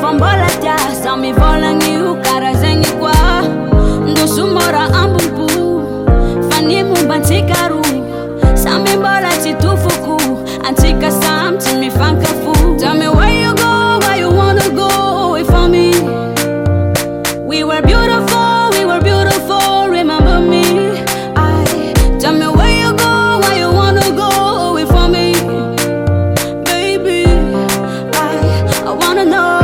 vombola tia Sami volangi ukara zengi kwa Ndusumora ambumpu Fani mumbantika ru Sami bola titufuku Antika sam timi fankafu. Tell me where you go, where you wanna go away from me. We were beautiful, remember me. Tell me where you go, where you wanna go away from me. Baby, I wanna know.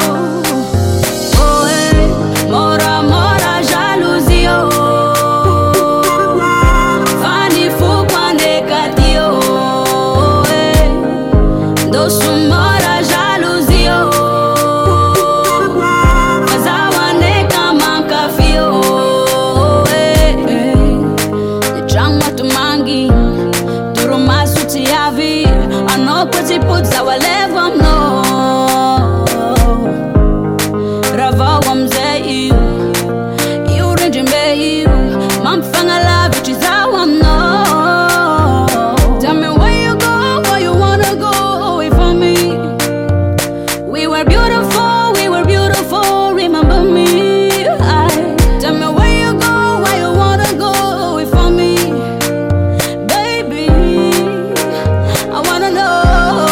Oh, hey, mora, jalousie, oh. Fanny fou kwande kati, oh, hey. Dosumora jalousie, oh. Fazawane kama kafi, oh, hey, hey. The drama to mangi, turuma suti yavi. I know pretty puts our level, no. Rava wamze you rinjimbe you. Mamfanga love which is our no. Tell me where you go, where you wanna go away from me. We were beautiful, remember me. Tell me where you go, where you wanna go away from me. Baby, I wanna know.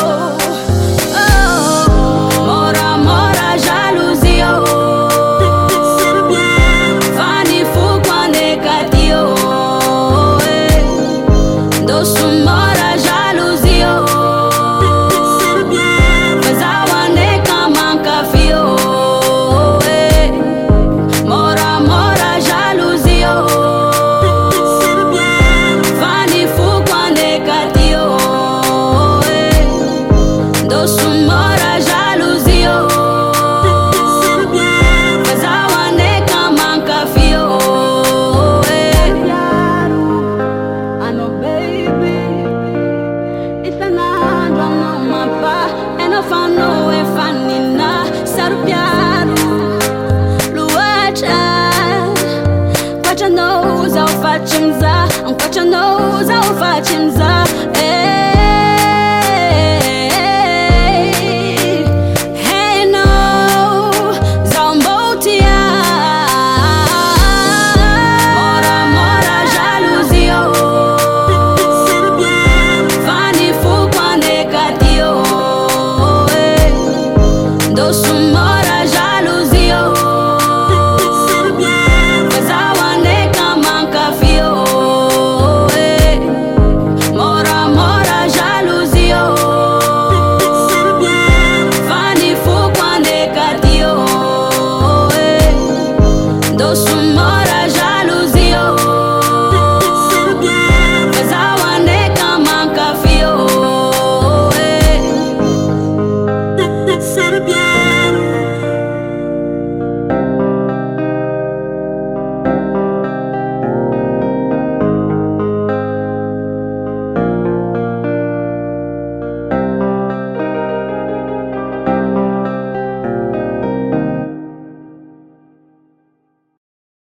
Oh, mora, jalousie, oh. Fanny fou kwande kati, oh, hey. Dosumora jalousie, oh. Fazawane kama kafi, oh, hey. Mora, jalousie, oh. Fanny fou kwande kati, oh, hey. Dosumora jalousie, oh. Fazawane kama kafi, oh, hey. I know, baby, it's an drama, mapa. And if I know if I need na sarupiaru, luacha. Kwacha knows how fachimza, and kwacha knows how fachimza. Hey, no, Zambotia. Mora, jalousie, oh. Fanny fou kwande kati, oh, hey. Dosumora